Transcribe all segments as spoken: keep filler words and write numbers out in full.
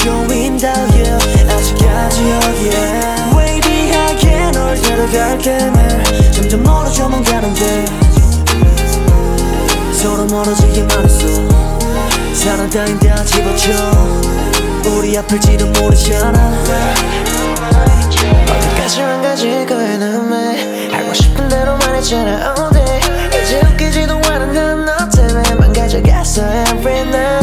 쇼윈다며 아직까지 여기에 웨이비하게 널 데려갈게 매일 점점 멀어져만 가는데 서로 멀어지기만 했어 사랑 따윈 다 집어쳐 우리 아플지도 모르잖아 어디까지만 가질 거야 넌매 하고 싶은 대로만 했잖아 all day 이제 웃기지도 않은 건 너 때문에 망가져갔어 every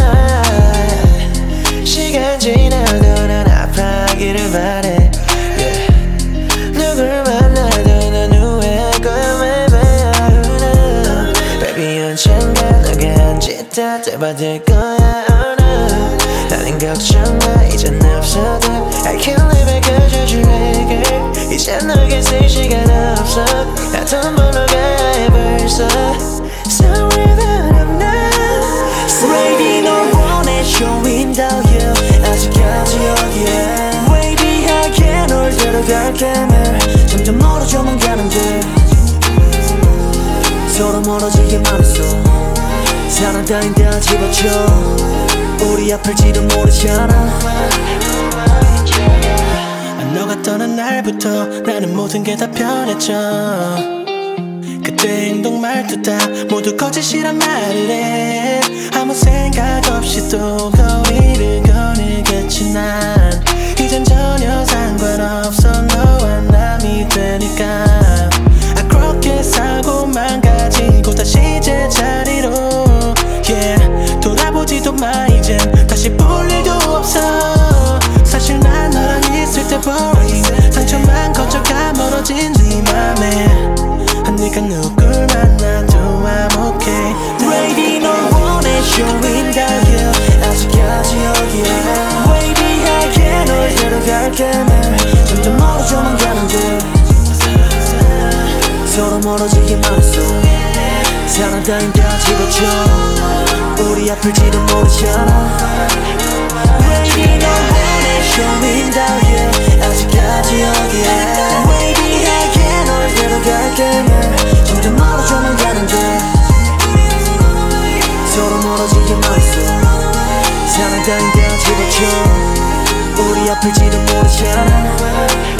night 시간 지나도 난 아파하기를 바래 yeah. 누굴 만나도 넌 후회할 거야 maybe baby 언젠가 너가 한 짓 다 되받을 거야 oh no. 나는 걱정마 이젠 없어도 I can't live it cause you're trigger 이젠 널 계실 시간 없어 나 돈 벌러 가야 해 벌써 Sorry that I'm not Ready 널 원해 쇼윈다며 아직까지 여기에 웨이비하게 널 데려갈게 매일 점점 멀어져만 가는데 서로 멀어지기만 했어 사랑 따윈 다 집어쳐 우리 아플지도 모르잖아 너가 떠난 날부터 나는 모든 게 다 변했죠 그때 행동 말투 다 모두 거짓이란 말을 해 아무 생각 없이 또 거리를 거닐겠지 난 이젠 전혀 상관없어 너와 남이 되니까 아 그렇게 살고만 가지고 다시 제자리로 yeah 돌아보지도 마 이젠 다시 볼 일도 없어 사실 난 너랑 있을 때 boring 상처만 거쳐가 멀어진 네 맘에 네가 누굴 만나도 I'm okay Ready 널 원해 쇼윈다며 아직까지 여기에 웨이비하게 널 데려갈게 매일 점점 멀어져만 가는데 서로 멀어지기만 했어 사랑 따윈 다 집어쳐 우리 아플지도 모르잖아 Ready 널 원해 쇼윈다며 아직까지 여기에 웨이비하게 널 데려갈게 매일 점점 멀어져만 가는데 서로 멀어지기만 했어 사랑 따윈 다 집어쳐 우리 아플지도 모르잖아